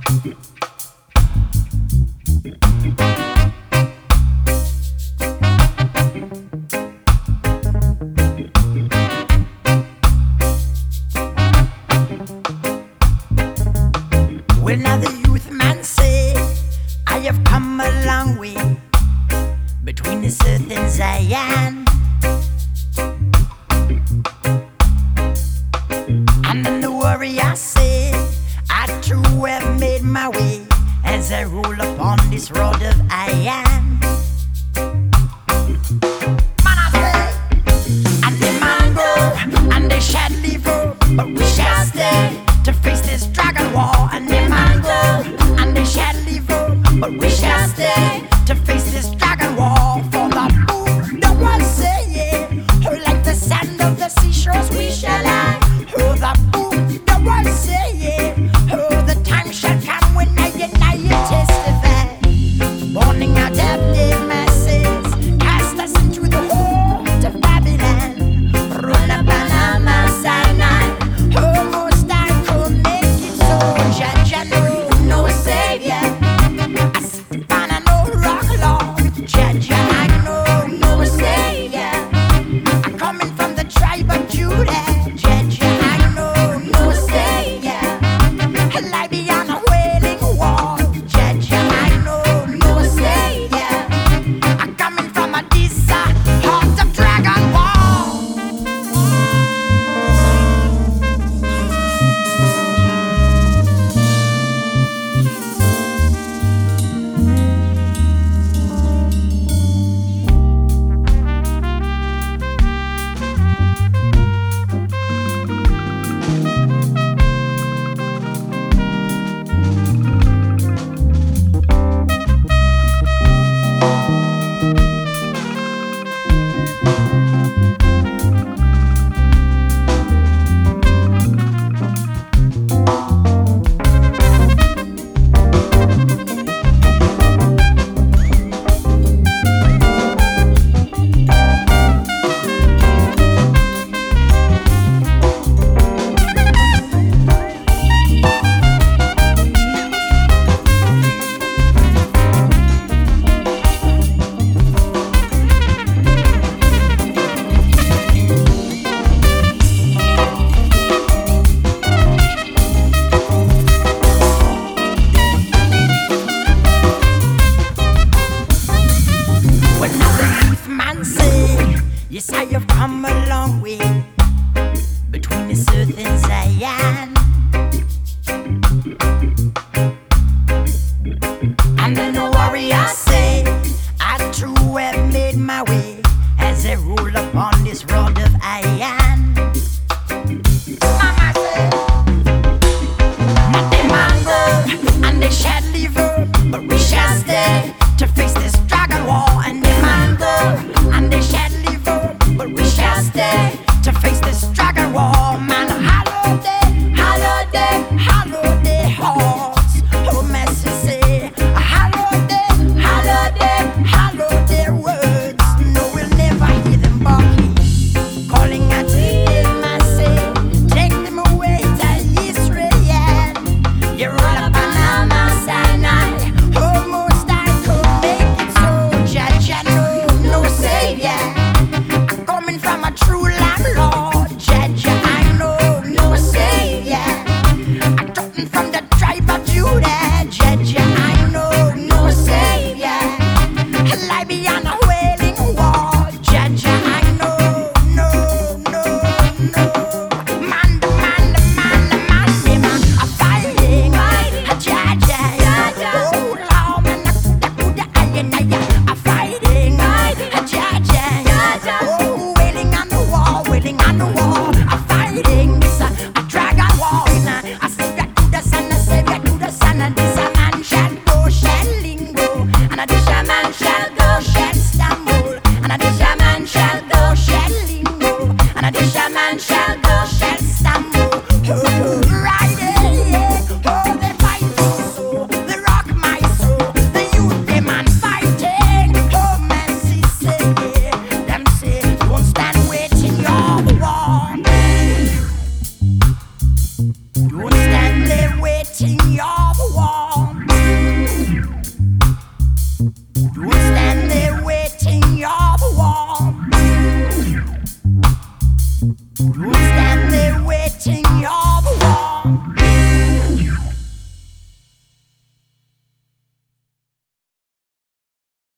Well, now the youth man say, I have come a long way between this earth and Zion. And then the warrior say, I too have made my way as I roll upon this road of iron. Man, I say, and the man go, and they shall leave her, but we shall stay to face this dragon war. And the man go, and they shall leave her, but we shall stay to face this dragon war. For the boom, the world say, yeah, oh, like the sand of the seashores we shall lie. Oh, the boom, the world say, yeah, oh, the time shall come when I and I testify. Warning out of the masses, cast us into the hole of Babylon. Run up on our Sinai, oh, most I could make it so. Judge, I know no savior. I sit upon a no rock, Lord. Judge, I know no savior. I'm coming from the tribe of Judah. Judge, I know no savior. I lie beyond a wailing wall. Judge, I know no savior. I'm coming from a heart of dragon wall. Yes, I have come a long way between this earth and Zion. And then the warrior say, I too have made my way as I roll upon this road of iron. Mama say, not the man go, and they shall leave her, but we shall stay to face this dragon war. And the man go, and they shall leave her, but we shall stay to face this dragon war. Man, holiday, holiday, holiday horse. Oh, Messi say, holiday, holiday, holiday words. No, we'll never hear them barking, calling out to them. I say, take them away to Israel. You roll up on Mount Sinai. Oh, most I could make it so. Judge, I know no savior. I'm coming from a true lamb, Lord. Judge, I know no savior. I'm talking from the tribe of Judah. Judge, I know no savior. I lie beyond a wailing wall. Judge, I know, no. Man, the man, a fighting. war.